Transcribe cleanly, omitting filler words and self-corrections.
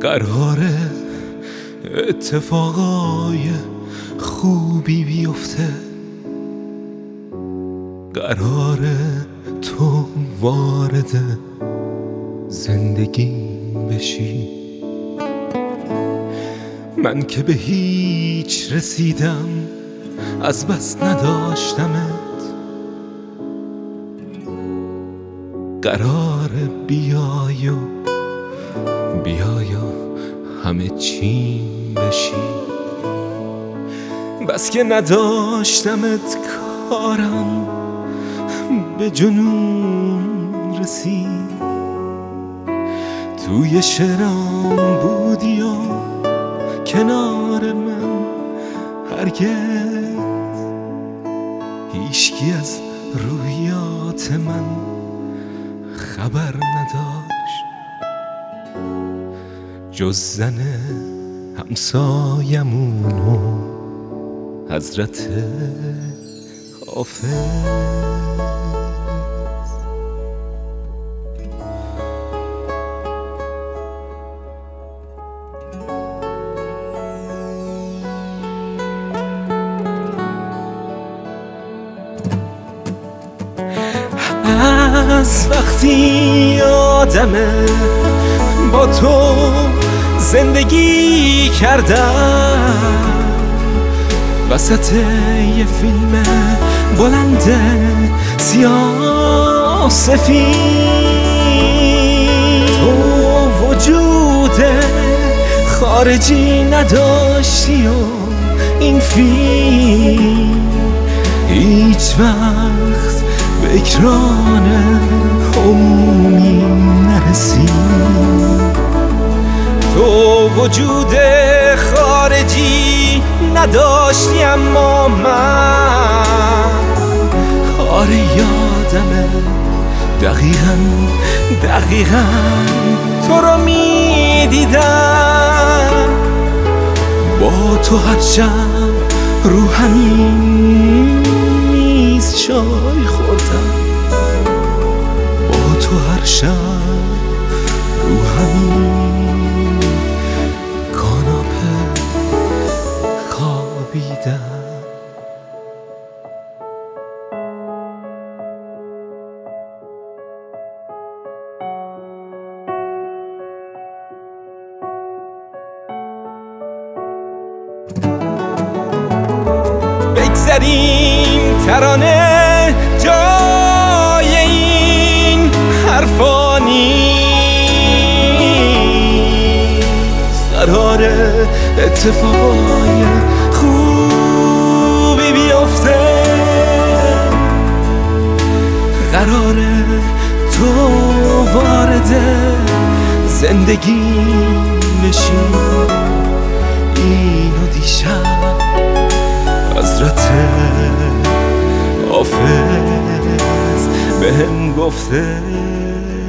قراره اتفاقای خوبی بیفته، قراره تو وارد زندگیم بشی. من که به هیچ رسیدم از بس نداشتمت، قراره بیای و همه چیم بشی. بس که نداشتمت کارم به جنون رسید، توی شعرام بودی و کنار من هرگز هیچکی از رویات من خبر نداشت جز زن همسایمون و حضرت حافظ. از وقتی آدمه با تو زندگی کردم، وسط یه فیلم بلند سیاه سفید، تو وجود خارجی نداشتی و این فیلم هیچ وقت به اکران عمومی نرسید. تو وجود خارجی نداشتی اما من آره یادمه دقیقاً تو رو میدیدم، با تو هر شب رو همین میز چای خوردم، با تو هر شب رو همین کاناپه خوابیدم. بگذاریم ترانه جای این حرفا نیست، قراره اتفاقای خوبی بیفته، قراره تو وارد زندگی بشی. اینو دیشب حضرت حافظ بهم گفته.